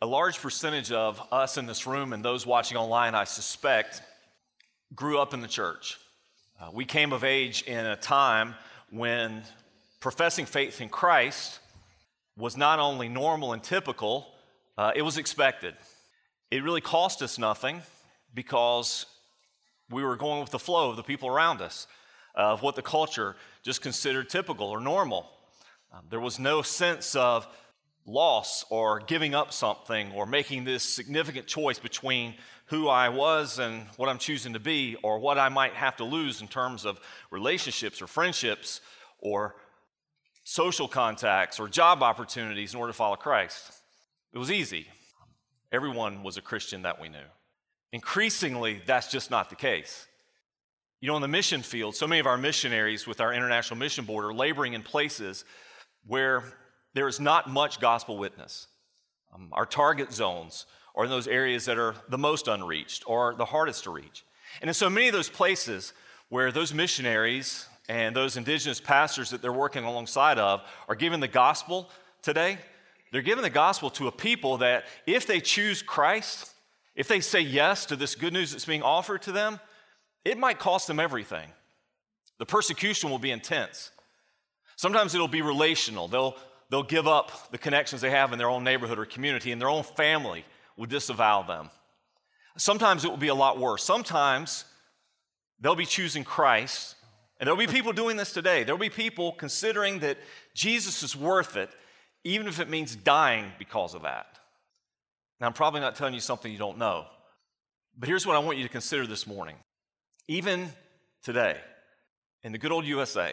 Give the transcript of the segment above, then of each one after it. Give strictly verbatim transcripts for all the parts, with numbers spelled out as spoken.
A large percentage of us in this room and those watching online, I suspect, grew up in the church. Uh, we came of age in a time when professing faith in Christ was not only normal and typical, uh, it was expected. It really cost us nothing because we were going with the flow of the people around us, uh, of what the culture just considered typical or normal. Um, there was no sense of loss or giving up something or making this significant choice between who I was and what I'm choosing to be, or what I might have to lose in terms of relationships or friendships or social contacts or job opportunities in order to follow Christ. It was easy. Everyone was a Christian that we knew. Increasingly, that's just not the case. You know, in the mission field, so many of our missionaries with our International Mission Board are laboring in places where there is not much gospel witness. Um, our target zones are in those areas that are the most unreached or the hardest to reach. And in so many of those places where those missionaries and those indigenous pastors that they're working alongside of are giving the gospel today, they're giving the gospel to a people that if they choose Christ, if they say yes to this good news that's being offered to them, it might cost them everything. The persecution will be intense. Sometimes it'll be relational. They'll They'll give up the connections they have in their own neighborhood or community, and their own family will disavow them. Sometimes it will be a lot worse. Sometimes they'll be choosing Christ, and there'll be people doing this today. There'll be people considering that Jesus is worth it, even if it means dying because of that. Now, I'm probably not telling you something you don't know, but here's what I want you to consider this morning. Even today, in the good old U S A,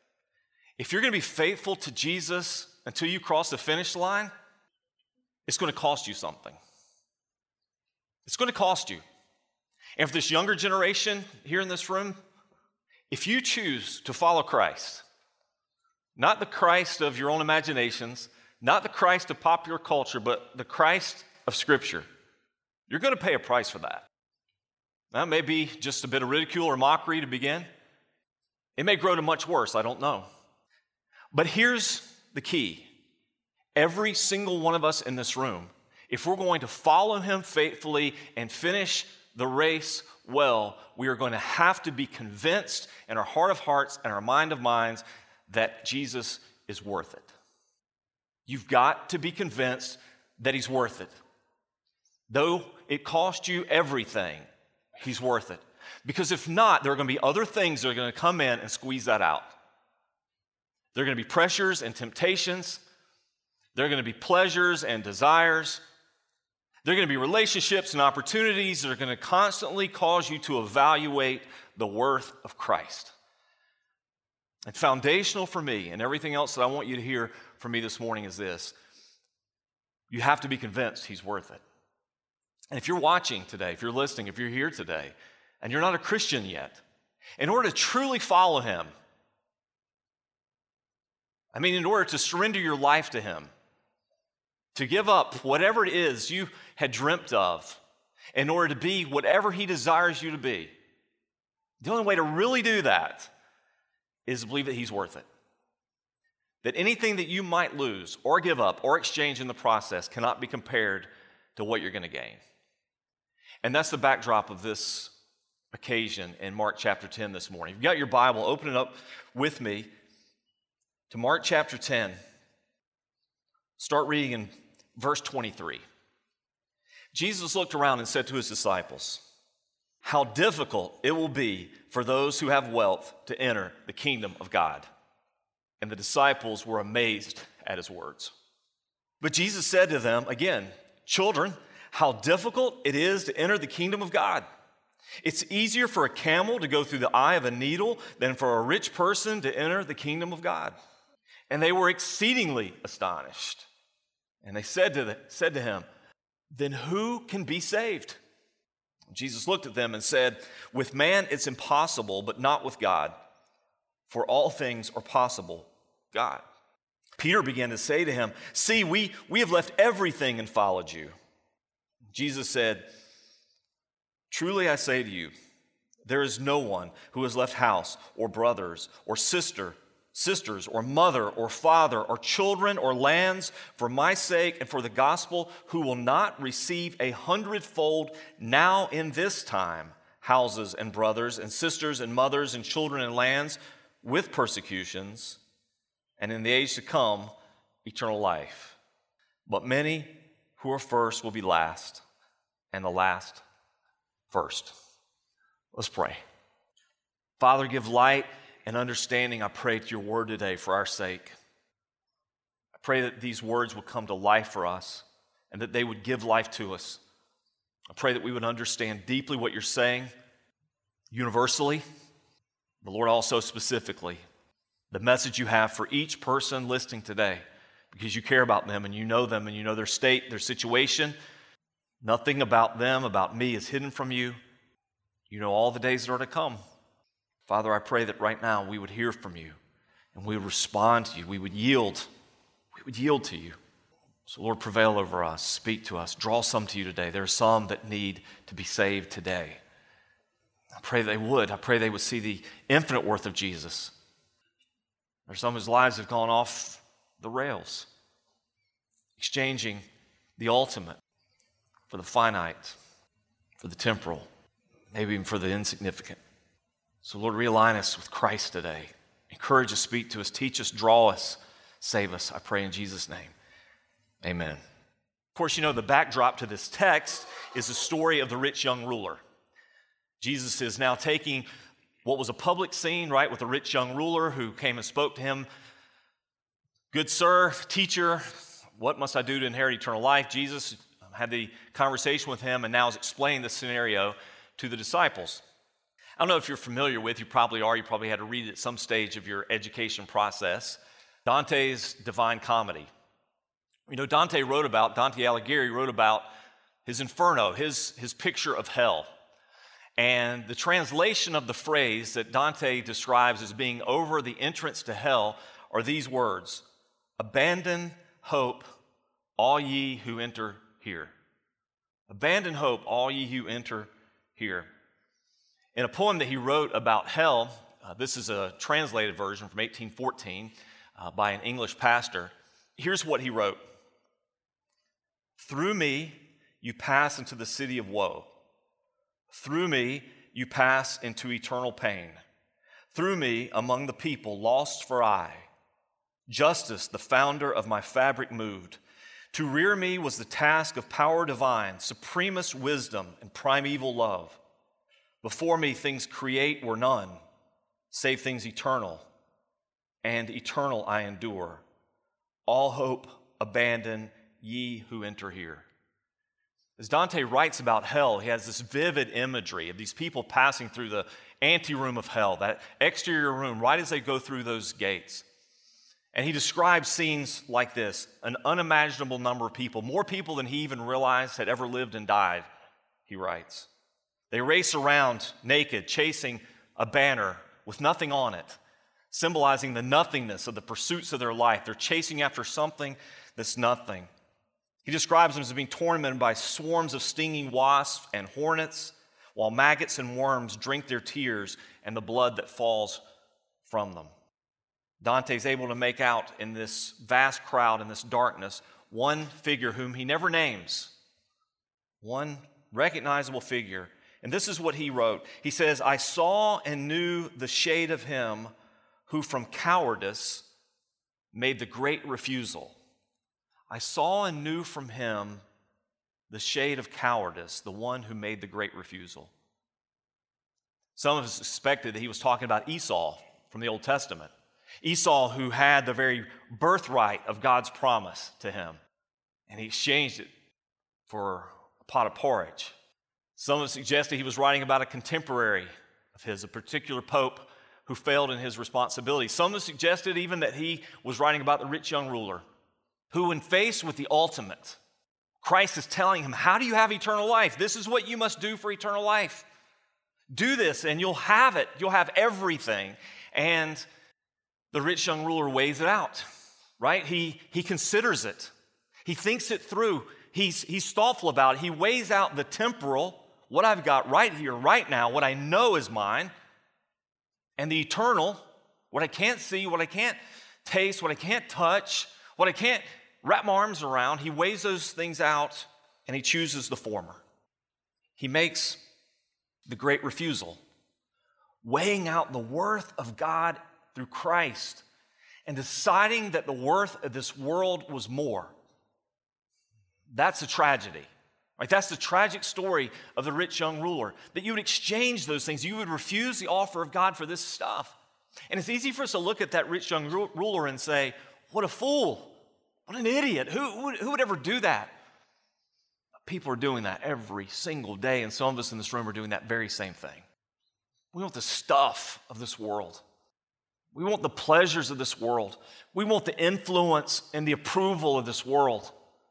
if you're going to be faithful to Jesus until you cross the finish line, it's going to cost you something. It's going to cost you. And for this younger generation here in this room, if you choose to follow Christ, not the Christ of your own imaginations, not the Christ of popular culture, but the Christ of Scripture, you're going to pay a price for that. That may be just a bit of ridicule or mockery to begin. It may grow to much worse, I don't know. But here's the key. Every single one of us in this room, if we're going to follow him faithfully and finish the race well, we are going to have to be convinced in our heart of hearts and our mind of minds that Jesus is worth it. You've got to be convinced that he's worth it. Though it cost you everything, he's worth it. Because if not, there are going to be other things that are going to come in and squeeze that out. There are going to be pressures and temptations. There are going to be pleasures and desires. There are going to be relationships and opportunities that are going to constantly cause you to evaluate the worth of Christ. And foundational for me and everything else that I want you to hear from me this morning is this. You have to be convinced he's worth it. And if you're watching today, if you're listening, if you're here today, and you're not a Christian yet, in order to truly follow him, I mean, in order to surrender your life to him, to give up whatever it is you had dreamt of, in order to be whatever he desires you to be, the only way to really do that is to believe that he's worth it. That anything that you might lose or give up or exchange in the process cannot be compared to what you're going to gain. And that's the backdrop of this occasion in Mark chapter ten this morning. If you've got your Bible, open it up with me to Mark chapter ten. Start reading in verse twenty-three. Jesus looked around and said to his disciples, "How difficult it will be for those who have wealth to enter the kingdom of God." And the disciples were amazed at his words. But Jesus said to them again, "Children, how difficult it is to enter the kingdom of God. It's easier for a camel to go through the eye of a needle than for a rich person to enter the kingdom of God." And they were exceedingly astonished. And they said to, the, said to him, "Then who can be saved?" Jesus looked at them and said, "With man it's impossible, but not with God. For all things are possible with God." Peter began to say to him, "See, we, we have left everything and followed you." Jesus said, "Truly I say to you, there is no one who has left house or brothers or sister sisters, or mother, or father, or children, or lands for my sake and for the gospel, who will not receive a hundredfold now in this time houses and brothers and sisters and mothers and children and lands with persecutions, and in the age to come, eternal life. But many who are first will be last, and the last first. Let's pray. Father, give light and understanding, I pray, to your word today for our sake. I pray that these words will come to life for us and that they would give life to us. I pray that we would understand deeply what you're saying, universally, but Lord, also specifically, the message you have for each person listening today, because you care about them and you know them and you know their state, their situation. Nothing about them, about me, is hidden from you. You know all the days that are to come. Father, I pray that right now we would hear from you and we would respond to you. We would yield. We would yield to you. So Lord, prevail over us. Speak to us. Draw some to you today. There are some that need to be saved today. I pray they would. I pray they would see the infinite worth of Jesus. There are some whose lives have gone off the rails, exchanging the ultimate for the finite, for the temporal, maybe even for the insignificant. So Lord, realign us with Christ today. Encourage us, speak to us, teach us, draw us, save us. I pray in Jesus' name. Amen. Of course, you know the backdrop to this text is the story of the rich young ruler. Jesus is now taking what was a public scene, right, with a rich young ruler who came and spoke to him. Good sir, teacher, what must I do to inherit eternal life? Jesus had the conversation with him and now is explaining the scenario to the disciples. I don't know if you're familiar with, you probably are, you probably had to read it at some stage of your education process, Dante's Divine Comedy. You know, Dante wrote about, Dante Alighieri wrote about his Inferno, his, his picture of hell. And the translation of the phrase that Dante describes as being over the entrance to hell are these words: abandon hope, all ye who enter here. Abandon hope, all ye who enter here. In a poem that he wrote about hell, uh, this is a translated version from eighteen fourteen uh, by an English pastor. Here's what he wrote: through me you pass into the city of woe. Through me you pass into eternal pain. Through me among the people lost for aye. Justice, the founder of my fabric, moved. To rear me was the task of power divine, supremest wisdom and primeval love. Before me things create were none, save things eternal, and eternal I endure. All hope abandon, ye who enter here. As Dante writes about hell, he has this vivid imagery of these people passing through the anteroom of hell, that exterior room, right as they go through those gates. And he describes scenes like this: an unimaginable number of people, more people than he even realized had ever lived and died, he writes. They race around naked, chasing a banner with nothing on it, symbolizing the nothingness of the pursuits of their life. They're chasing after something that's nothing. He describes them as being tormented by swarms of stinging wasps and hornets, while maggots and worms drink their tears and the blood that falls from them. Dante is able to make out in this vast crowd, in this darkness, one figure whom he never names, one recognizable figure. And this is what he wrote. He says, I saw and knew the shade of him who from cowardice made the great refusal. I saw and knew from him the shade of cowardice, the one who made the great refusal. Some of us suspected that he was talking about Esau from the Old Testament. Esau, who had the very birthright of God's promise to him, and he exchanged it for a pot of porridge. Some have suggested he was writing about a contemporary of his, a particular pope who failed in his responsibility. Some have suggested even that he was writing about the rich young ruler who, when faced with the ultimate, Christ is telling him, how do you have eternal life? This is what you must do for eternal life. Do this and you'll have it. You'll have everything. And the rich young ruler weighs it out, right? He, he considers it. He thinks it through. He's, he's thoughtful about it. He weighs out the temporal, what I've got right here, right now, what I know is mine, and the eternal, What I can't see, what I can't taste, what I can't touch, what I can't wrap my arms around, he weighs those things out and he chooses the former. He makes the great refusal, weighing out the worth of God through Christ and deciding that the worth of this world was more. That's a tragedy. Right? That's the tragic story of the rich young ruler, that you would exchange those things. You would refuse the offer of God for this stuff. And it's easy for us to look at that rich young ru- ruler and say, what a fool, what an idiot. Who, who, who would ever do that? People are doing that every single day, and some of us in this room are doing that very same thing. We want the stuff of this world. We want the pleasures of this world. We want the influence and the approval of this world.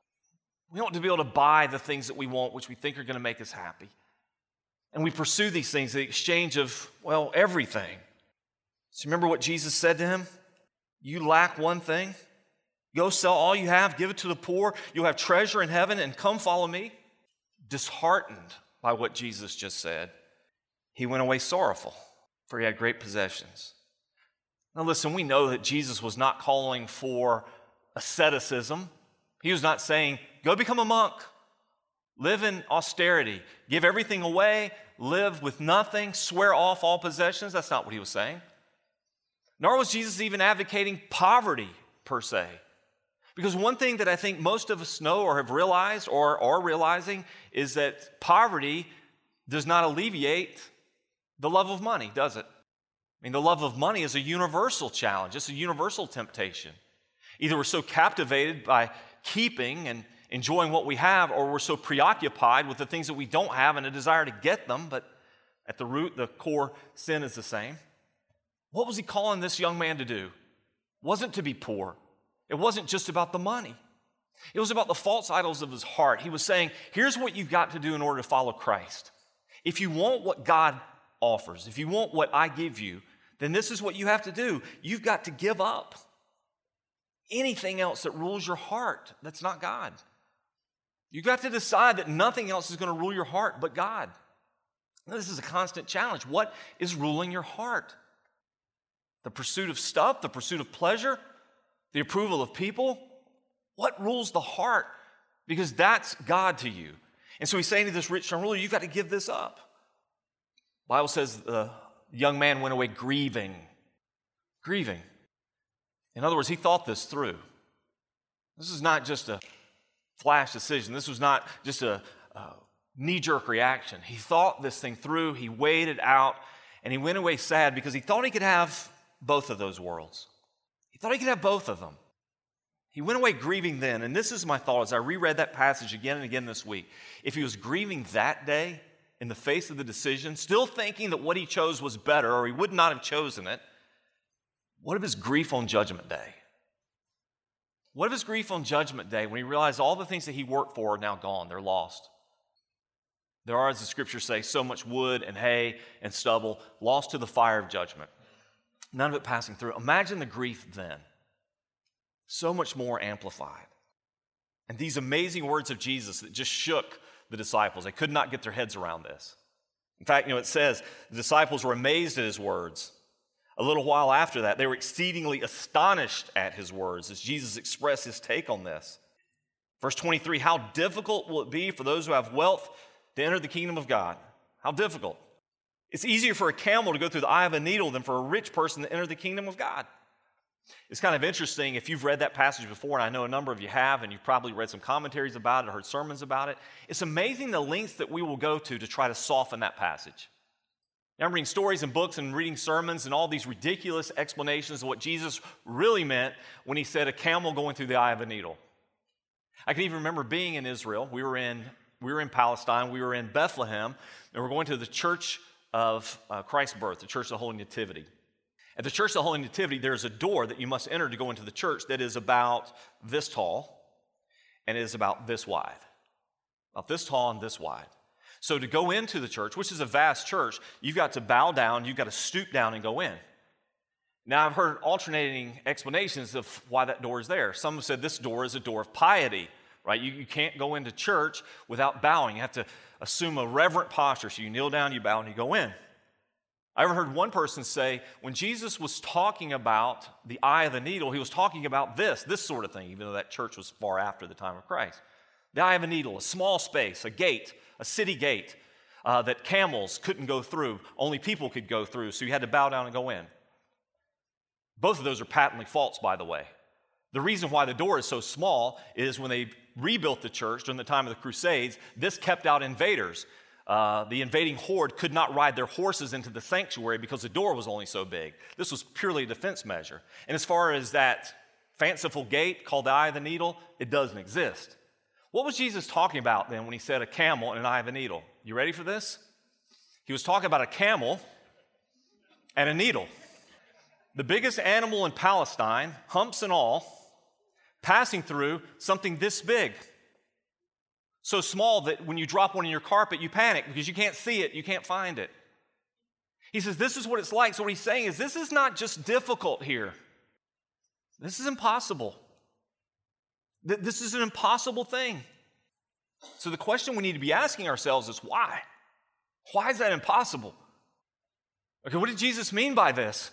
We want to be able to buy the things that we want, which we think are going to make us happy. And we pursue these things in the exchange of, well, everything. So remember what Jesus said to him? You lack one thing. Go sell all you have, give it to the poor. You'll have treasure in heaven, and come follow me. Disheartened by what Jesus just said, he went away sorrowful, for he had great possessions. Now listen, we know that Jesus was not calling for asceticism. He was not saying, go become a monk, live in austerity, give everything away, live with nothing, swear off all possessions. That's not what he was saying. Nor was Jesus even advocating poverty per se. Because one thing that I think most of us know or have realized or are realizing is that poverty does not alleviate the love of money, does it? I mean, the love of money is a universal challenge. It's a universal temptation. Either we're so captivated by keeping and enjoying what we have, or we're so preoccupied with the things that we don't have and a desire to get them, but at the root, the core sin is the same. What was he calling this young man to do? It wasn't to be poor. It wasn't just about the money. It was about the false idols of his heart. He was saying, here's what you've got to do in order to follow Christ. If you want what God offers, if you want what I give you, then this is what you have to do. You've got to give up anything else that rules your heart that's not God. You've got to decide that nothing else is going to rule your heart but God. Now, this is a constant challenge. What is ruling your heart? The pursuit of stuff, the pursuit of pleasure, the approval of people? What rules the heart? Because that's God to you. And so he's saying to this rich young ruler, you've got to give this up. The Bible says the young man went away grieving. Grieving. In other words, he thought this through. This is not just a flash decision. This was not just a, a knee-jerk reaction. He thought this thing through. He weighed it out, and he went away sad because he thought he could have both of those worlds. He thought he could have both of them. He went away grieving then, and this is my thought as I reread that passage again and again this week. If he was grieving that day in the face of the decision, still thinking that what he chose was better, or he would not have chosen it, what of his grief on Judgment Day? What of his grief on Judgment Day when he realized all the things that he worked for are now gone, they're lost? There are, as the scriptures say, so much wood and hay and stubble lost to the fire of judgment. None of it passing through. Imagine the grief then. So much more amplified. And these amazing words of Jesus that just shook the disciples. They could not get their heads around this. In fact, you know, it says the disciples were amazed at his words. A little while after that, they were exceedingly astonished at his words as Jesus expressed his take on this. Verse twenty-three, how difficult will it be for those who have wealth to enter the kingdom of God? How difficult? It's easier for a camel to go through the eye of a needle than for a rich person to enter the kingdom of God. It's kind of interesting if you've read that passage before, and I know a number of you have, and you've probably read some commentaries about it or heard sermons about it. It's amazing the lengths that we will go to to try to soften that passage. I'm reading stories and books and reading sermons and all these ridiculous explanations of what Jesus really meant when he said a camel going through the eye of a needle. I can even remember being in Israel. We were in, we were in Palestine. We were in Bethlehem, and we're going to the Church of uh, Christ's birth, the Church of the Holy Nativity. At the Church of the Holy Nativity, there's a door that you must enter to go into the church that is about this tall and it is about this wide. About this tall and this wide. So to go into the church, which is a vast church, you've got to bow down, you've got to stoop down and go in. Now, I've heard alternating explanations of why that door is there. Some have said this door is a door of piety, right? You, you can't go into church without bowing. You have to assume a reverent posture. So you kneel down, you bow, and you go in. I ever heard one person say, when Jesus was talking about the eye of the needle, he was talking about this, this sort of thing, even though that church was far after the time of Christ. The eye of a needle, a small space, a gate, a city gate uh, that camels couldn't go through, only people could go through, so you had to bow down and go in. Both of those are patently false, by the way. The reason why the door is so small is when they rebuilt the church during the time of the Crusades, this kept out invaders. Uh, the invading horde could not ride their horses into the sanctuary because the door was only so big. This was purely a defense measure. And as far as that fanciful gate called the eye of the needle, it doesn't exist. What was Jesus talking about then when he said a camel and an eye of a needle? You ready for this? He was talking about a camel and a needle. The biggest animal in Palestine, humps and all, passing through something this big. So small that when you drop one in your carpet, you panic because you can't see it, you can't find it. He says, this is what it's like. So what he's saying is, this is not just difficult here. This is impossible. This is an impossible thing. So the question we need to be asking ourselves is, why? Why is that impossible? Okay, what did Jesus mean by this?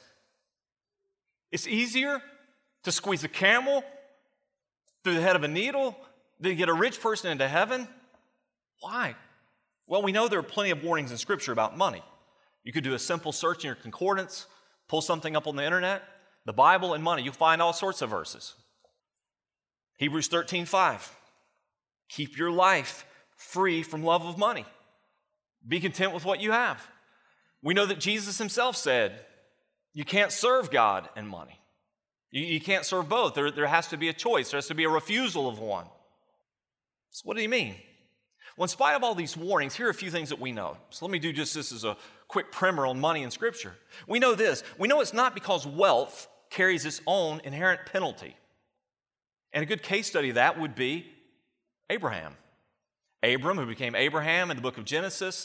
It's easier to squeeze a camel through the head of a needle to get a rich person into heaven? Why? Well, we know there are plenty of warnings in Scripture about money. You could do a simple search in your concordance, pull something up on the internet, the Bible and money. You'll find all sorts of verses. Hebrews thirteen five. Keep your life free from love of money. Be content with what you have. We know that Jesus himself said, you can't serve God and money. You, you can't serve both. There, there has to be a choice. There has to be a refusal of one. So what do you mean? Well, in spite of all these warnings, here are a few things that we know. So let me do just this as a quick primer on money in Scripture. We know this. We know it's not because wealth carries its own inherent penalty. And a good case study of that would be Abraham. Abram, who became Abraham in the book of Genesis,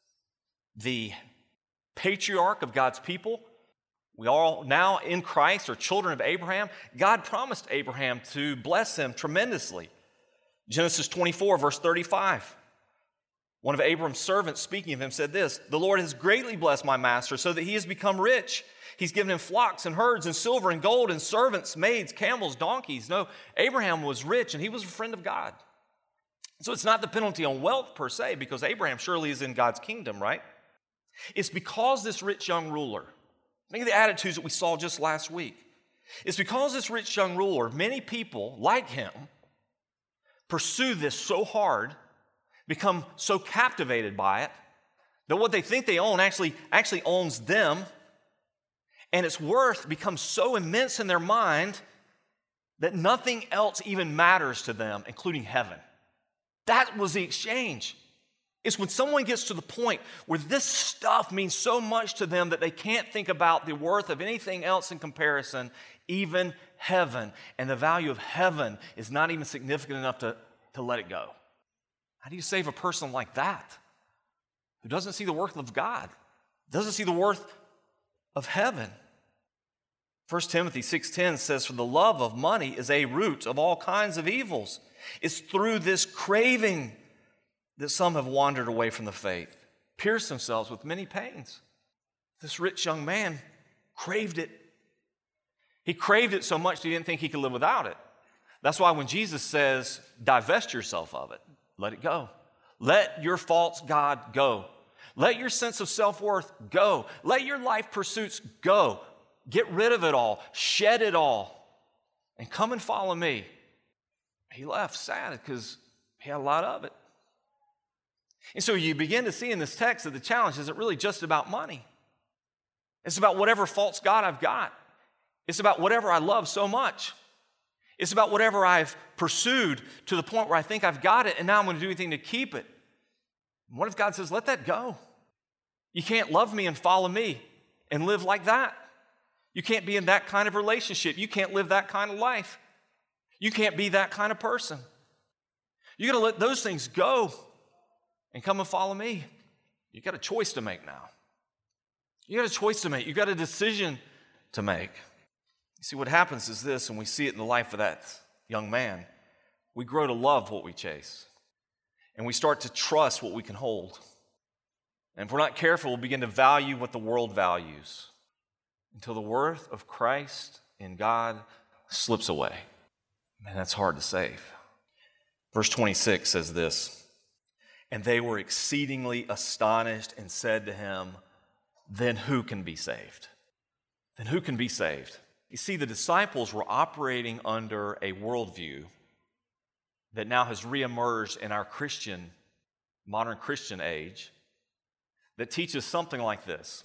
the patriarch of God's people. We all now in Christ are children of Abraham. God promised Abraham to bless him tremendously. Genesis twenty-four, verse thirty-five. One of Abram's servants, speaking of him, said this, the Lord has greatly blessed my master so that he has become rich. He's given him flocks and herds and silver and gold and servants, maids, camels, donkeys. No, Abraham was rich and he was a friend of God. So it's not the penalty on wealth per se, because Abraham surely is in God's kingdom, right? It's because this rich young ruler, think of the attitudes that we saw just last week. It's because this rich young ruler, many people like him, pursue this so hard, become so captivated by it, that what they think they own actually, actually owns them, and its worth becomes so immense in their mind that nothing else even matters to them, including heaven. That was the exchange. It's when someone gets to the point where this stuff means so much to them that they can't think about the worth of anything else in comparison, even heaven. And the value of heaven is not even significant enough to, to let it go. How do you save a person like that, who doesn't see the worth of God, doesn't see the worth of heaven? First Timothy six ten says, for the love of money is a root of all kinds of evils. It's through this craving that some have wandered away from the faith, pierced themselves with many pains. This rich young man craved it. He craved it so much that he didn't think he could live without it. That's why when Jesus says, divest yourself of it, let it go. Let your false god go. Let your sense of self-worth go. Let your life pursuits go. Get rid of it all. Shed it all. And come and follow me. He left sad because he had a lot of it. And so you begin to see in this text that the challenge isn't really just about money. It's about whatever false god I've got. It's about whatever I love so much. It's about whatever I've pursued to the point where I think I've got it, and now I'm going to do anything to keep it. And what if God says, let that go? You can't love me and follow me and live like that. You can't be in that kind of relationship. You can't live that kind of life. You can't be that kind of person. You got to let those things go and come and follow me. You got a choice to make now. You got a choice to make. You got a decision to make. You see, what happens is this, and we see it in the life of that young man. We grow to love what we chase, and we start to trust what we can hold. And if we're not careful, we'll begin to value what the world values until the worth of Christ in God slips away. Man, that's hard to save. Verse twenty-six says this, "And they were exceedingly astonished and said to him, 'Then who can be saved?'" Then who can be saved? You see, the disciples were operating under a worldview that now has reemerged in our Christian, modern Christian age, that teaches something like this.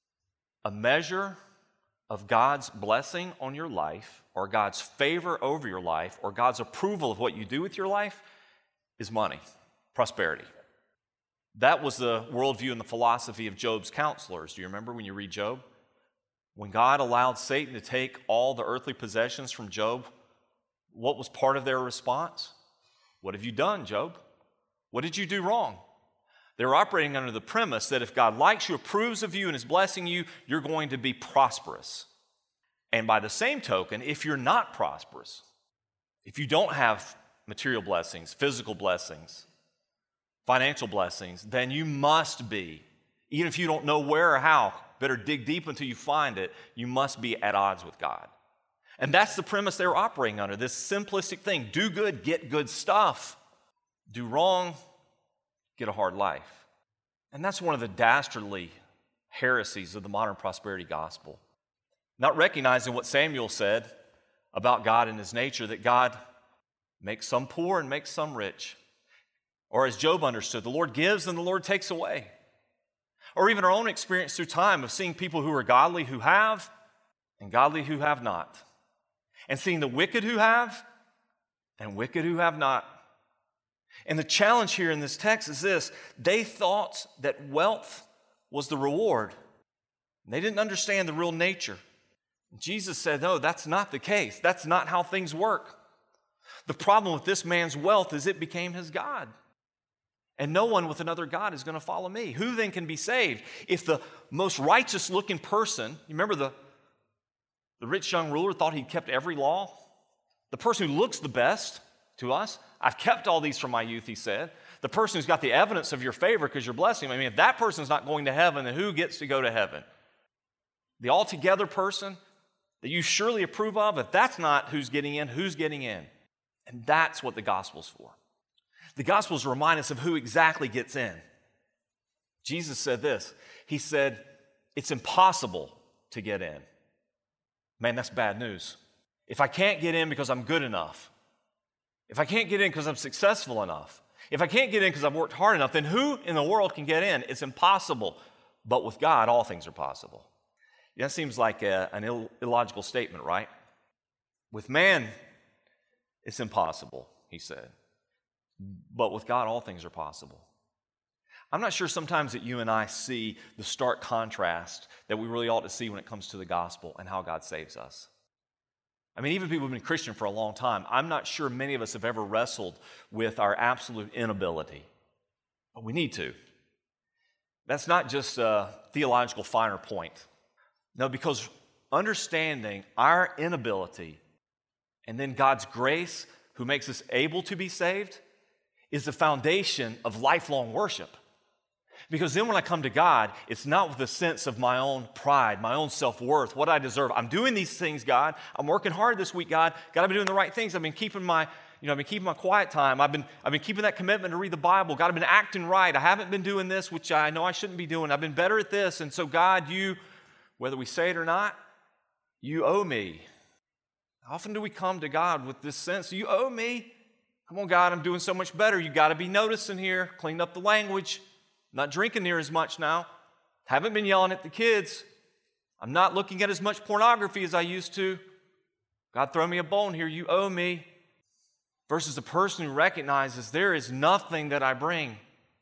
A measure of God's blessing on your life, or God's favor over your life, or God's approval of what you do with your life is money, prosperity. That was the worldview and the philosophy of Job's counselors. Do you remember when you read Job? When God allowed Satan to take all the earthly possessions from Job, what was part of their response? What have you done, Job? What did you do wrong? They were operating under the premise that if God likes you, approves of you, and is blessing you, you're going to be prosperous. And by the same token, if you're not prosperous, if you don't have material blessings, physical blessings, financial blessings, then you must be, even if you don't know where or how, better dig deep until you find it, you must be at odds with God. And that's the premise they were operating under, this simplistic thing. Do good, get good stuff. Do wrong, get a hard life. And that's one of the dastardly heresies of the modern prosperity gospel. Not recognizing what Samuel said about God and his nature, that God makes some poor and makes some rich. Or as Job understood, the Lord gives and the Lord takes away. Or even our own experience through time of seeing people who are godly who have and godly who have not. And seeing the wicked who have and wicked who have not. And the challenge here in this text is this: they thought that wealth was the reward. They didn't understand the real nature. Jesus said, no, that's not the case. That's not how things work. The problem with this man's wealth is it became his God. And no one with another God is going to follow me. Who then can be saved? If the most righteous looking person, you remember the, the rich young ruler thought he'd kept every law? The person who looks the best to us, I've kept all these from my youth, he said. The person who's got the evidence of your favor because you're blessing him. I mean, if that person's not going to heaven, then who gets to go to heaven? The altogether person that you surely approve of, if that's not who's getting in, who's getting in? And that's what the gospel's for. The gospels remind us of who exactly gets in. Jesus said this. He said, it's impossible to get in. Man, that's bad news. If I can't get in because I'm good enough, if I can't get in because I'm successful enough, if I can't get in because I've worked hard enough, then who in the world can get in? It's impossible. But with God, all things are possible. That seems like a, an Ill, illogical statement, right? With man, it's impossible, he said. But with God, all things are possible. I'm not sure sometimes that you and I see the stark contrast that we really ought to see when it comes to the gospel and how God saves us. I mean, even people who've been Christian for a long time, I'm not sure many of us have ever wrestled with our absolute inability. But we need to. That's not just a theological finer point. No, because understanding our inability and then God's grace, who makes us able to be saved, is the foundation of lifelong worship. Because then when I come to God, it's not with a sense of my own pride, my own self-worth, what I deserve. I'm doing these things, God. I'm working hard this week, God. God, I've been doing the right things. I've been keeping my, you know, I've been keeping my quiet time. I've been, I've been keeping that commitment to read the Bible. God, I've been acting right. I haven't been doing this, which I know I shouldn't be doing. I've been better at this. And so, God, you, whether we say it or not, you owe me. How often do we come to God with this sense, you owe me? Come on, God, I'm doing so much better. You got to be noticing here. Clean up the language. I'm not drinking near as much now. Haven't been yelling at the kids. I'm not looking at as much pornography as I used to. God, throw me a bone here. You owe me. Versus the person who recognizes there is nothing that I bring.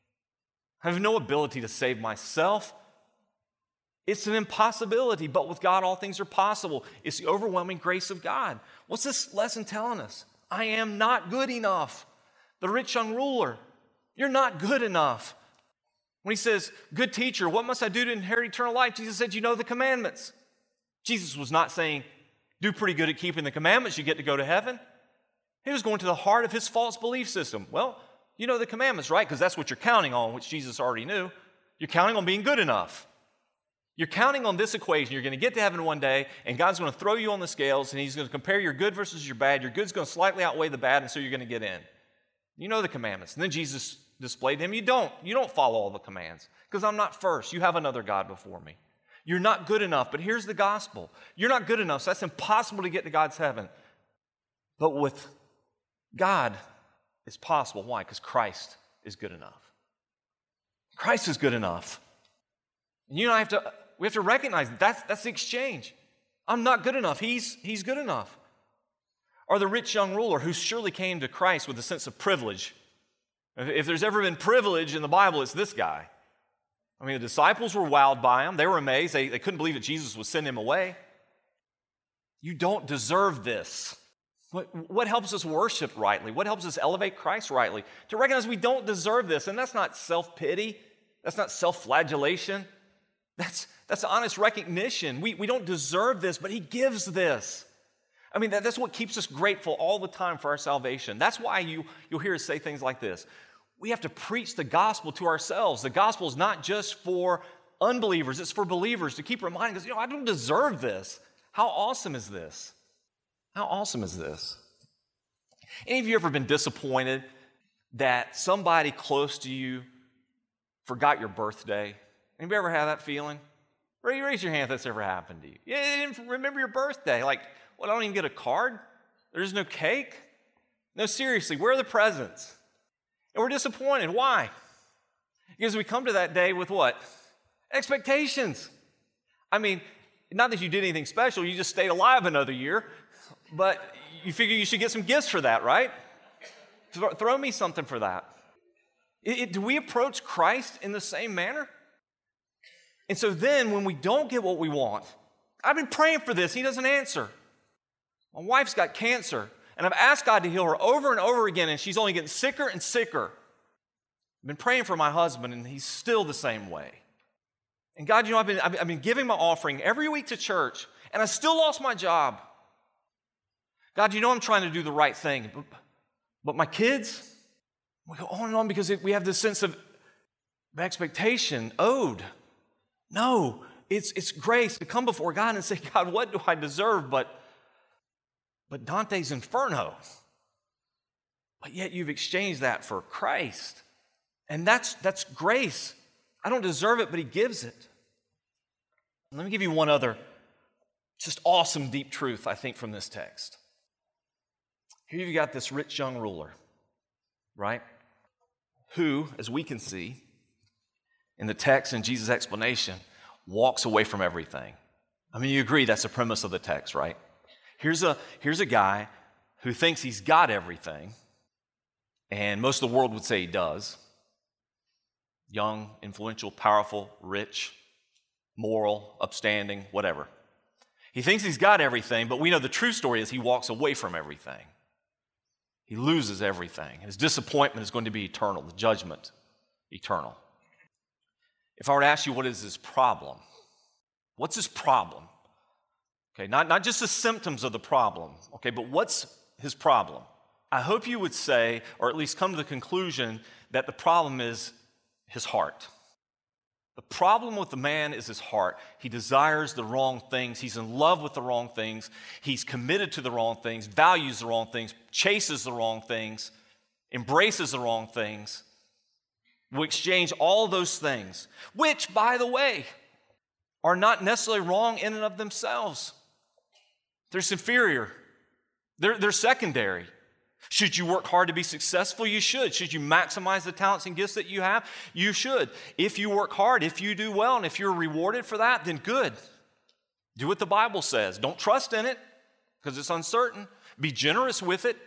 I have no ability to save myself. It's an impossibility, but with God, all things are possible. It's the overwhelming grace of God. What's this lesson telling us? I am not good enough. The rich young ruler, you're not good enough. When he says, good teacher, what must I do to inherit eternal life? Jesus said, you know the commandments. Jesus was not saying, do pretty good at keeping the commandments, you get to go to heaven. He was going to the heart of his false belief system. Well, you know the commandments, right? Because that's what you're counting on, which Jesus already knew. You're counting on being good enough. You're counting on this equation. You're going to get to heaven one day, and God's going to throw you on the scales, and he's going to compare your good versus your bad. Your good's going to slightly outweigh the bad, and so you're going to get in. You know the commandments. And then Jesus displayed them. You don't. You don't follow all the commands because I'm not first. You have another God before me. You're not good enough, but here's the gospel. You're not good enough, so that's impossible to get to God's heaven. But with God, it's possible. Why? Because Christ is good enough. Christ is good enough. And you and I have to, we have to recognize that that's, that's the exchange. I'm not good enough. He's, he's good enough. Or the rich young ruler who surely came to Christ with a sense of privilege. If there's ever been privilege in the Bible, it's this guy. I mean, the disciples were wowed by him. They were amazed. They, they couldn't believe that Jesus would send him away. You don't deserve this. What, what helps us worship rightly? What helps us elevate Christ rightly? To recognize we don't deserve this. And that's not self-pity. That's not self-flagellation. That's, that's honest recognition. We, we don't deserve this, but he gives this. I mean, that, that's what keeps us grateful all the time for our salvation. That's why you, you'll hear us say things like this. We have to preach the gospel to ourselves. The gospel is not just for unbelievers. It's for believers to keep reminding us, you know, I don't deserve this. How awesome is this? How awesome is this? Any of you ever been disappointed that somebody close to you forgot your birthday? Anybody ever had that feeling? Raise your hand if that's ever happened to you. You didn't remember your birthday. Like, well, I don't even get a card? There's no cake? No, seriously, where are the presents? And we're disappointed. Why? Because we come to that day with what? Expectations. I mean, not that you did anything special, you just stayed alive another year, but you figure you should get some gifts for that, right? Throw me something for that. It, it, do we approach Christ in the same manner? And so then when we don't get what we want, I've been praying for this, he doesn't answer. My wife's got cancer, and I've asked God to heal her over and over again, and she's only getting sicker and sicker. I've been praying for my husband, and he's still the same way. And God, you know, I've been, I've been giving my offering every week to church, and I still lost my job. God, you know I'm trying to do the right thing, but, but my kids, we go on and on because we have this sense of expectation, owed. No, it's, it's grace to come before God and say, God, what do I deserve but, but Dante's Inferno? But yet you've exchanged that for Christ. And that's, that's grace. I don't deserve it, but he gives it. Let me give you one other just awesome deep truth, I think, from this text. Here you've got this rich young ruler, right? Who, as we can see in the text and Jesus' explanation, walks away from everything. I mean, you agree that's the premise of the text, right? Here's a, here's a guy who thinks he's got everything, and most of the world would say he does. Young, influential, powerful, rich, moral, upstanding, whatever. He thinks he's got everything, but we know the true story is he walks away from everything. He loses everything. His disappointment is going to be eternal, the judgment, eternal. If I were to ask you what is his problem, what's his problem? Okay, not, not just the symptoms of the problem, okay, but what's his problem? I hope you would say, or at least come to the conclusion, that the problem is his heart. The problem with the man is his heart. He desires the wrong things. He's in love with the wrong things. He's committed to the wrong things, values the wrong things, chases the wrong things, embraces the wrong things. We exchange all those things, which, by the way, are not necessarily wrong in and of themselves. They're inferior. They're, they're secondary. Should you work hard to be successful? You should. Should you maximize the talents and gifts that you have? You should. If you work hard, if you do well, and if you're rewarded for that, then good. Do what the Bible says. Don't trust in it because it's uncertain. Be generous with it.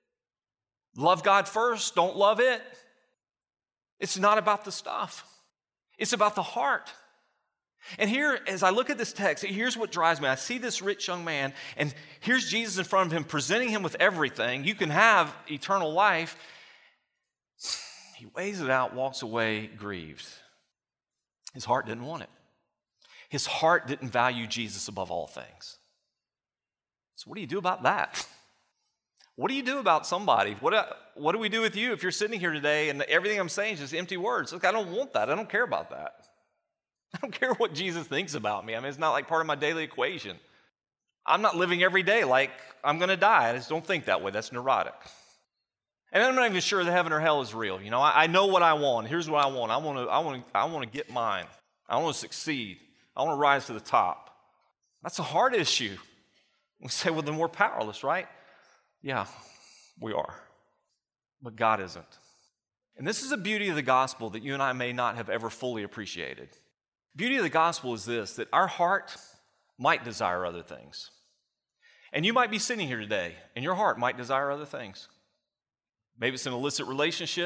Love God first. Don't love it. It's not about the stuff. It's about the heart. And here, as I look at this text, here's what drives me. I see this rich young man, and here's Jesus in front of him, presenting him with everything. You can have eternal life. He weighs it out, walks away grieved. His heart didn't want it. His heart didn't value Jesus above all things. So what do you do about that? What do you do about somebody? What, uh, what do we do with you if you're sitting here today and everything I'm saying is just empty words? Look, I don't want that. I don't care about that. I don't care what Jesus thinks about me. I mean, it's not like part of my daily equation. I'm not living every day like I'm going to die. I just don't think that way. That's neurotic. And I'm not even sure that heaven or hell is real. You know, I, I know what I want. Here's what I want. I want to, I want to, I want to get mine. I want to succeed. I want to rise to the top. That's a hard issue. We say, well, then we're powerless, right? Yeah, we are. But God isn't. And this is the beauty of the gospel that you and I may not have ever fully appreciated. The beauty of the gospel is this, that our heart might desire other things. And you might be sitting here today, and your heart might desire other things. Maybe it's an illicit relationship.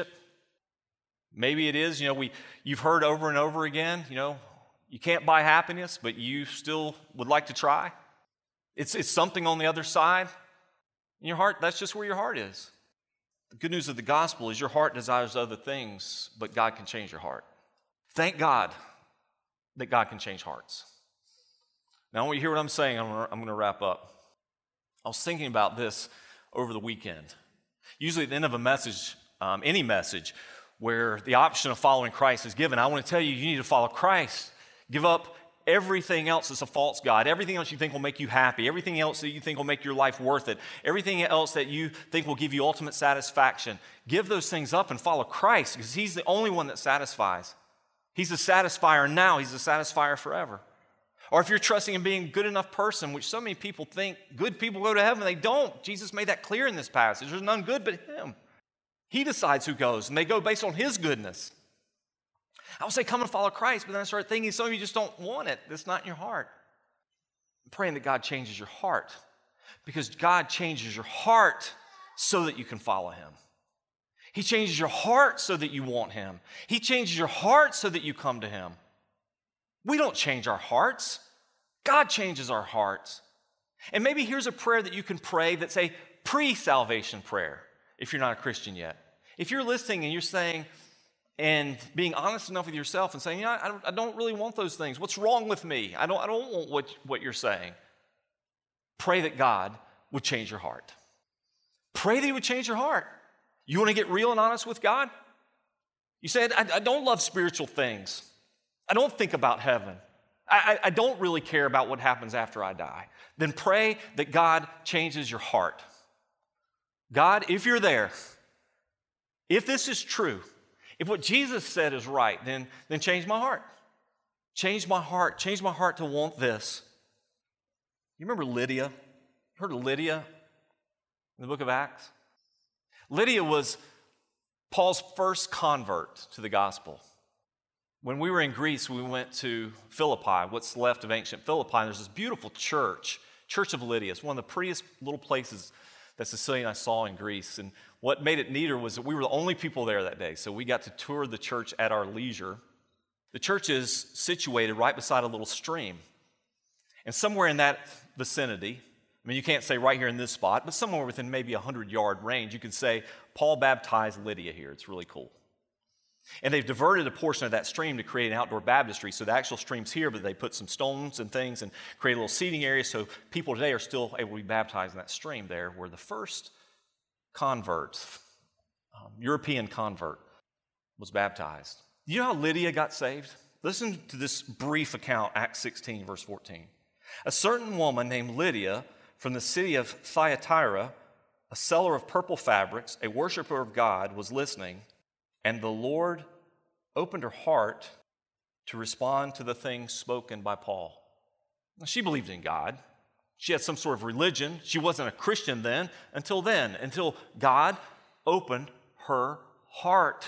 Maybe it is, you know, we you've heard over and over again, you know, you can't buy happiness, but you still would like to try. It's, it's something on the other side. In your heart, that's just where your heart is. The good news of the gospel is your heart desires other things, but God can change your heart. Thank God that God can change hearts. Now, I want you to hear what I'm saying. I'm going to wrap up. I was thinking about this over the weekend. Usually at the end of a message, um, any message, where the option of following Christ is given, I want to tell you, you need to follow Christ. Give up everything else that's a false god, everything else you think will make you happy, everything else that you think will make your life worth it, everything else that you think will give you ultimate satisfaction. Give those things up and follow Christ, because he's the only one that satisfies. He's the satisfier now. He's the satisfier forever. Or if you're trusting in being a good enough person, which so many people think good people go to heaven, they don't. Jesus made that clear in this passage. There's none good but him. He decides who goes, and they go based on his goodness. I would say come and follow Christ, but then I start thinking some of you just don't want it. That's not in your heart. I'm praying that God changes your heart, because God changes your heart so that you can follow him. He changes your heart so that you want him. He changes your heart so that you come to him. We don't change our hearts. God changes our hearts. And maybe here's a prayer that you can pray that's a pre-salvation prayer if you're not a Christian yet. If you're listening and you're saying, and being honest enough with yourself and saying, you know, I don't, I don't really want those things. What's wrong with me? I don't, I don't want what, what you're saying. Pray that God would change your heart. Pray that he would change your heart. You want to get real and honest with God? You said, I, I don't love spiritual things. I don't think about heaven. I, I, I don't really care about what happens after I die. Then pray that God changes your heart. God, if you're there, if this is true, if what Jesus said is right, then, then change my heart. Change my heart. Change my heart to want this. You remember Lydia? You heard of Lydia in the book of Acts? Lydia was Paul's first convert to the gospel. When we were in Greece, we went to Philippi, what's left of ancient Philippi, and there's this beautiful church, Church of Lydia. It's one of the prettiest little places that Cecilia and I saw in Greece. And what made it neater was that we were the only people there that day, so we got to tour the church at our leisure. The church is situated right beside a little stream. And somewhere in that vicinity, I mean, you can't say right here in this spot, but somewhere within maybe a hundred-yard range, you can say, Paul baptized Lydia here. It's really cool. And they've diverted a portion of that stream to create an outdoor baptistry. So the actual stream's here, but they put some stones and things and create a little seating area so people today are still able to be baptized in that stream there, where the first convert, um, European convert, was baptized. You know how Lydia got saved? Listen to this brief account, Acts sixteen, verse fourteen. A certain woman named Lydia from the city of Thyatira, a seller of purple fabrics, a worshiper of God, was listening, and the Lord opened her heart to respond to the things spoken by Paul. Now, she believed in God. She had some sort of religion. She wasn't a Christian then, until then, until God opened her heart.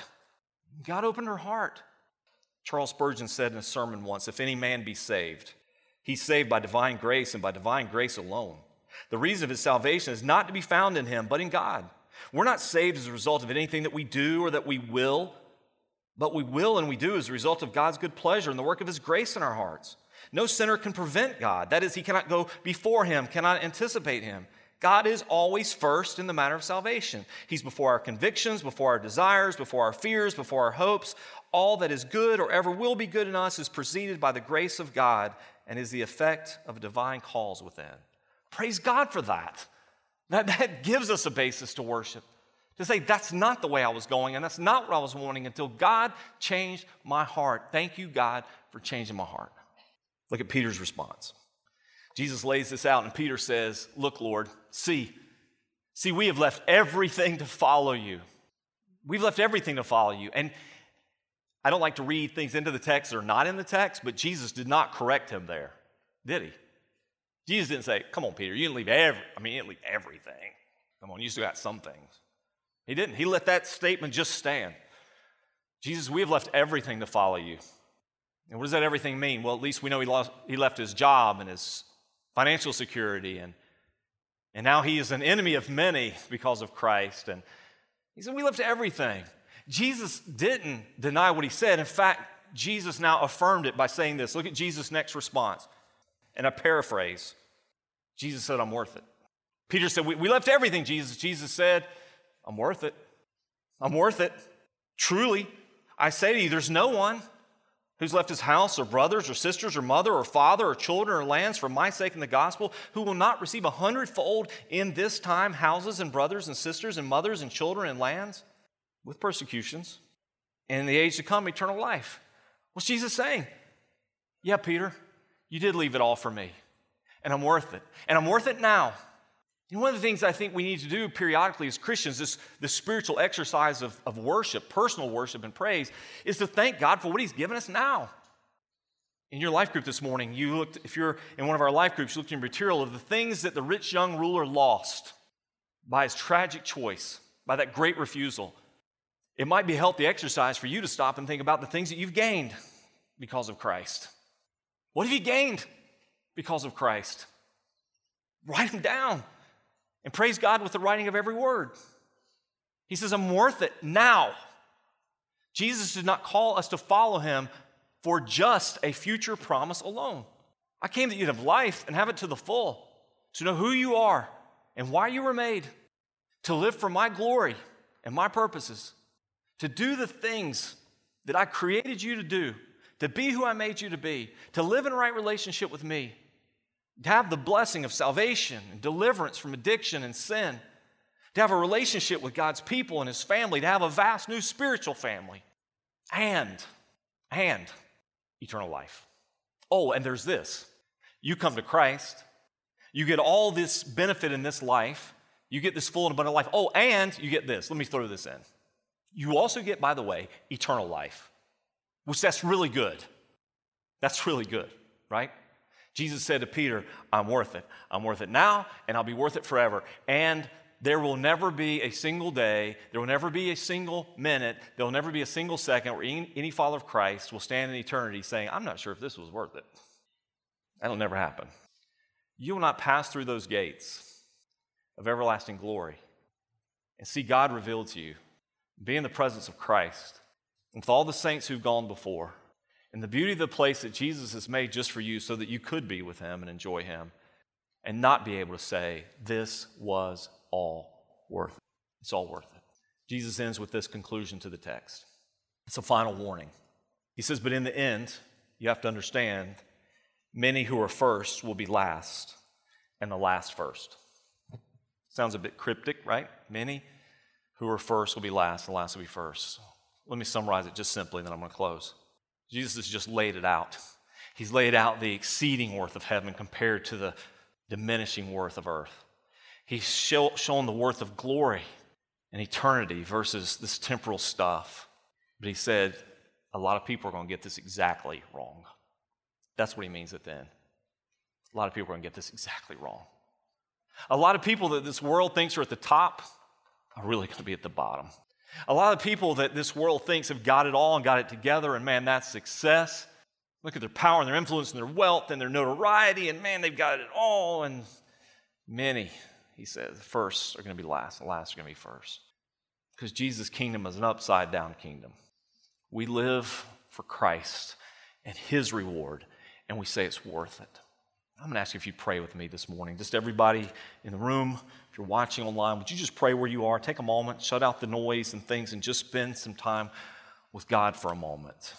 God opened her heart. Charles Spurgeon said in a sermon once, if any man be saved, he's saved by divine grace and by divine grace alone. The reason of his salvation is not to be found in him, but in God. We're not saved as a result of anything that we do or that we will, but we will and we do as a result of God's good pleasure and the work of his grace in our hearts. No sinner can prevent God. That is, he cannot go before him, cannot anticipate him. God is always first in the matter of salvation. He's before our convictions, before our desires, before our fears, before our hopes. All that is good or ever will be good in us is preceded by the grace of God and is the effect of divine cause within. Praise God for that. That, that gives us a basis to worship. To say, that's not the way I was going, and that's not what I was wanting until God changed my heart. Thank you, God, for changing my heart. Look at Peter's response. Jesus lays this out, and Peter says, look, Lord, see, see, we have left everything to follow you. We've left everything to follow you. And I don't like to read things into the text that are not in the text, but Jesus did not correct him there, did he? Jesus didn't say, come on, Peter, you didn't leave every, I mean, you didn't leave everything. Come on, you still got some things. He didn't. He let that statement just stand. Jesus, we have left everything to follow you. And what does that everything mean? Well, at least we know he, lost, he left his job and his financial security, and, and now he is an enemy of many because of Christ. And he said, we left everything. Jesus didn't deny what he said. In fact, Jesus now affirmed it by saying this. Look at Jesus' next response. And I paraphrase. Jesus said, I'm worth it. Peter said, we, we left everything, Jesus. Jesus said, I'm worth it. I'm worth it. Truly, I say to you, there's no one who's left his house or brothers or sisters or mother or father or children or lands for my sake in the gospel who will not receive a hundredfold in this time houses and brothers and sisters and mothers and children and lands with persecutions, and in the age to come, eternal life. What's Jesus saying? Yeah, Peter, you did leave it all for me, and I'm worth it. And I'm worth it now. And one of the things I think we need to do periodically as Christians, this, this spiritual exercise of, of worship, personal worship and praise, is to thank God for what he's given us now. In your life group this morning, you looked, if you're in one of our life groups, you looked in material of the things that the rich young ruler lost by his tragic choice, by that great refusal. It might be a healthy exercise for you to stop and think about the things that you've gained because of Christ. What have you gained because of Christ? Write them down and praise God with the writing of every word. He says, I'm worth it now. Jesus did not call us to follow him for just a future promise alone. I came that you'd have life and have it to the full, to know who you are and why you were made, to live for my glory and my purposes, to do the things that I created you to do, to be who I made you to be, to live in right relationship with me, to have the blessing of salvation and deliverance from addiction and sin, to have a relationship with God's people and his family, to have a vast new spiritual family, and, and eternal life. Oh, and there's this. You come to Christ, you get all this benefit in this life, you get this full and abundant life. Oh, and you get this. Let me throw this in. You also get, by the way, eternal life, which that's really good. That's really good, right? Jesus said to Peter, I'm worth it. I'm worth it now, and I'll be worth it forever. And there will never be a single day, there will never be a single minute, there will never be a single second where any, any follower of Christ will stand in eternity saying, I'm not sure if this was worth it. That'll never happen. You will not pass through those gates of everlasting glory and see God revealed to you, be in the presence of Christ, with all the saints who've gone before, and the beauty of the place that Jesus has made just for you so that you could be with him and enjoy him, and not be able to say, this was all worth it. It's all worth it. Jesus ends with this conclusion to the text. It's a final warning. He says, but in the end, you have to understand, many who are first will be last, and the last first. Sounds a bit cryptic, right? Many who are first will be last, and the last will be first. Let me summarize it just simply, and then I'm going to close. Jesus has just laid it out. He's laid out the exceeding worth of heaven compared to the diminishing worth of earth. He's show, shown the worth of glory and eternity versus this temporal stuff. But he said, a lot of people are going to get this exactly wrong. That's what he means at the end. A lot of people are going to get this exactly wrong. A lot of people that this world thinks are at the top are really going to be at the bottom. A lot of people that this world thinks have got it all and got it together, and man, that's success. Look at their power and their influence and their wealth and their notoriety, and man, they've got it all. And many, he says, the first are going to be last, the last are going to be first. Because Jesus' kingdom is an upside-down kingdom. We live for Christ and his reward, and we say it's worth it. I'm going to ask you if you pray with me this morning. Just everybody in the room, if you're watching online, would you just pray where you are? Take a moment, shut out the noise and things, and just spend some time with God for a moment.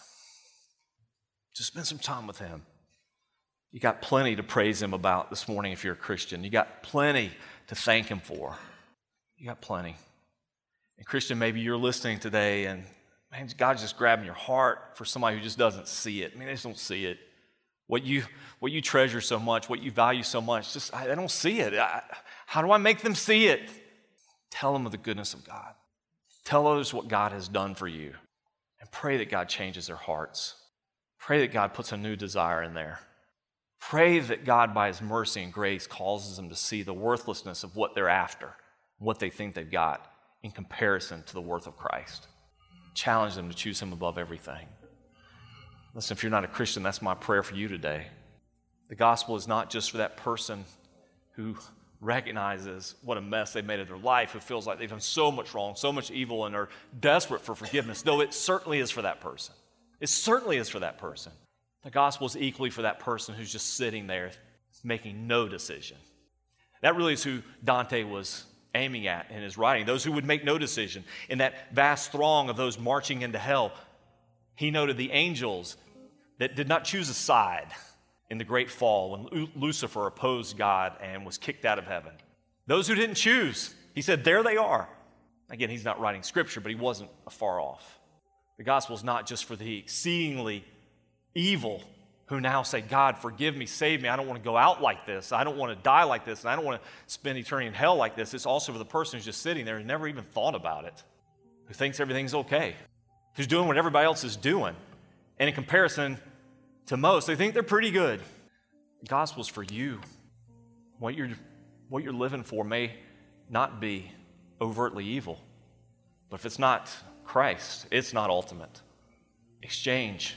Just spend some time with him. You got plenty to praise him about this morning if you're a Christian. You got plenty to thank him for. You got plenty. And Christian, maybe you're listening today and man, God's just grabbing your heart for somebody who just doesn't see it. I mean, they just don't see it. What you what you treasure so much, what you value so much, just I, I don't see it. I, how do I make them see it? Tell them of the goodness of God. Tell others what God has done for you. And pray that God changes their hearts. Pray that God puts a new desire in there. Pray that God, by his mercy and grace, causes them to see the worthlessness of what they're after, what they think they've got in comparison to the worth of Christ. Challenge them to choose him above everything. Listen, if you're not a Christian, that's my prayer for you today. The gospel is not just for that person who recognizes what a mess they've made of their life, who feels like they've done so much wrong, so much evil, and are desperate for forgiveness, though it certainly is for that person. It certainly is for that person. The gospel is equally for that person who's just sitting there making no decision. That really is who Dante was aiming at in his writing, those who would make no decision. In that vast throng of those marching into hell, he noted the angels that did not choose a side in the great fall when Lucifer opposed God and was kicked out of heaven. Those who didn't choose, he said, there they are. Again, he's not writing scripture, but he wasn't far off. The gospel is not just for the exceedingly evil who now say, God, forgive me, save me. I don't want to go out like this. I don't want to die like this. And I don't want to spend eternity in hell like this. It's also for the person who's just sitting there and never even thought about it, who thinks everything's okay, who's doing what everybody else is doing. And in comparison to most, they think they're pretty good. The gospel's for you. What you're, what you're living for may not be overtly evil, but if it's not Christ, it's not ultimate. Exchange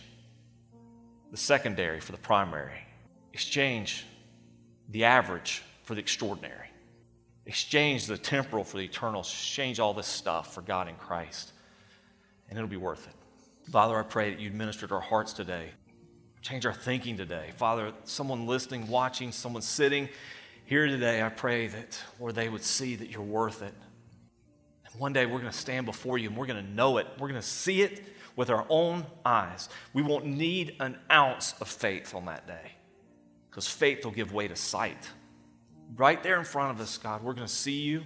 the secondary for the primary. Exchange the average for the extraordinary. Exchange the temporal for the eternal. Exchange all this stuff for God in Christ, and it'll be worth it. Father, I pray that you'd minister to our hearts today. Change our thinking today. Father, someone listening, watching, someone sitting here today, I pray that, Lord, they would see that you're worth it. And one day we're going to stand before you and we're going to know it. We're going to see it with our own eyes. We won't need an ounce of faith on that day because faith will give way to sight. Right there in front of us, God, we're going to see you.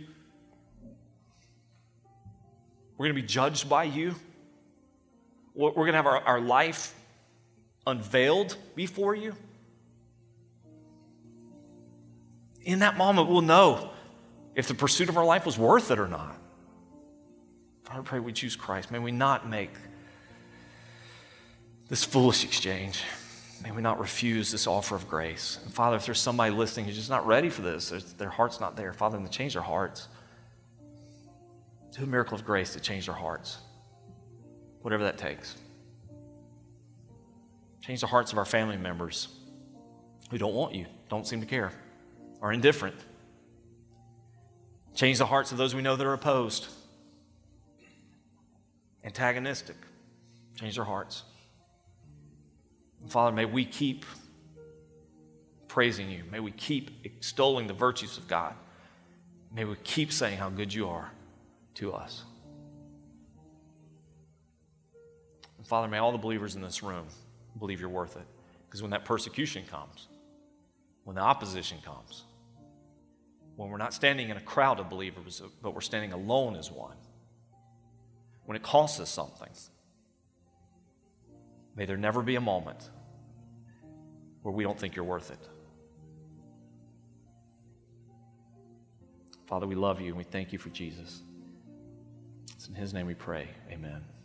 We're going to be judged by you. We're going to have our, our life unveiled before you. In that moment, we'll know if the pursuit of our life was worth it or not. Father, I pray we choose Christ. May we not make this foolish exchange. May we not refuse this offer of grace. And Father, if there's somebody listening who's just not ready for this, their heart's not there, Father, then change their hearts. Do a miracle of grace to change their hearts, whatever that takes. Change the hearts of our family members who don't want you, don't seem to care, are indifferent. Change the hearts of those we know that are opposed, antagonistic. Change their hearts. And Father, may we keep praising you. May we keep extolling the virtues of God. May we keep saying how good you are to us. And Father, may all the believers in this room believe you're worth it. Because when that persecution comes, when the opposition comes, when we're not standing in a crowd of believers, but we're standing alone as one, when it costs us something, may there never be a moment where we don't think you're worth it. Father, we love you and we thank you for Jesus. It's in his name we pray. Amen.